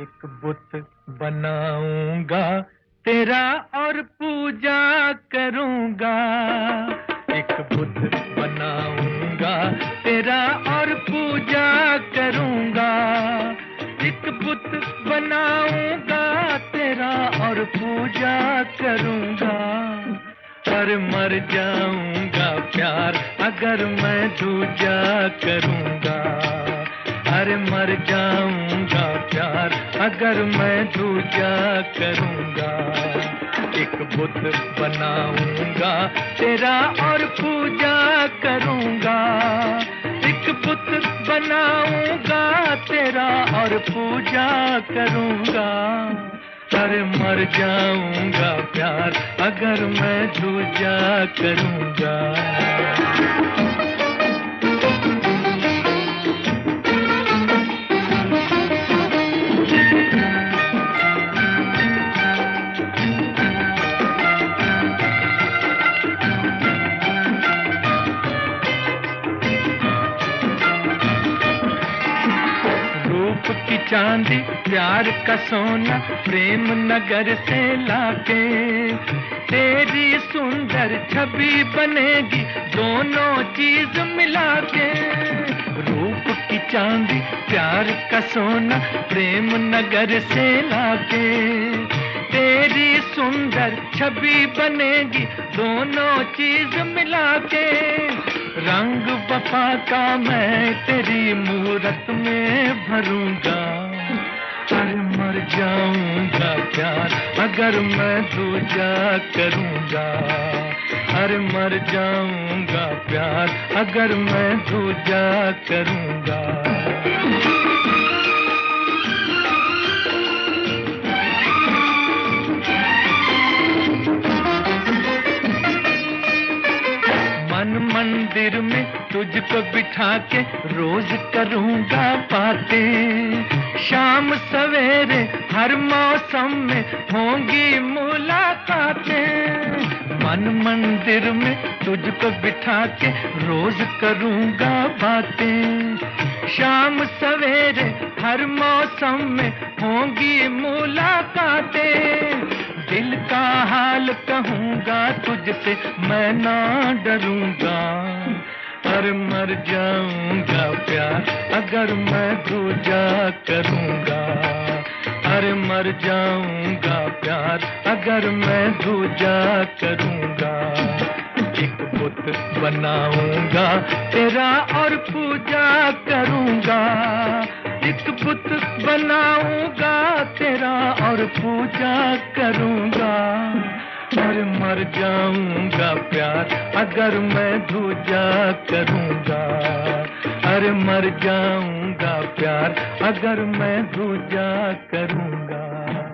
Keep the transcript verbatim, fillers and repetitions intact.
एक बुत बनाऊंगा तेरा और पूजा करूंगा। एक बुत बनाऊंगा तेरा और पूजा करूंगा। एक बुत बनाऊंगा तेरा और पूजा करूंगा। पर मर जाऊंगा प्यार अगर मैं दूजा करूंगा। अरे मर जाऊंगा प्यार अगर मैं दूजा करूंगा। एक बुत बनाऊंगा तेरा और पूजा करूंगा। एक बुत बनाऊंगा तेरा और पूजा करूंगा। अरे मर जाऊंगा प्यार अगर मैं दूजा करूंगा। की चांदी प्यार का सोना प्रेम नगर से लाके तेरी सुंदर छवि बनेगी दोनों चीज मिला के। रूप की चांदी प्यार का सोना प्रेम नगर से लाके तेरी सुंदर छवि बनेगी दोनों चीज मिला के। रंग वफा का मैं तेरी मूरत में भरूंगा। अरे मर जाऊंगा प्यार अगर मैं दूजा करूंगा। अरे मर जाऊंगा प्यार अगर मैं दूजा करूंगा। मन मंदिर में तुझको बिठा के रोज करूंगा बातें। शाम सवेरे हर मौसम में होंगी मुलाकातें। मन मंदिर में तुझको बिठा के रोज करूंगा बातें। शाम सवेरे हर मौसम में होंगी मुलाकातें। दिल का हाल कहूंगा तुझसे मैं ना डरूंगा। पर मर जाऊंगा प्यार अगर मैं दूजा करूंगा। अरे मर जाऊंगा प्यार अगर मैं दूजा करूंगा। एक बुत बनाऊंगा तेरा और पूजा करूंगा। एक बुत बनाऊंगा तेरा और पूजा करूंगा। और मर जाऊंगा प्यार अगर मैं दूजा करूंगा। अरे मर जाऊंगा प्यार अगर मैं दूजा करूंगा।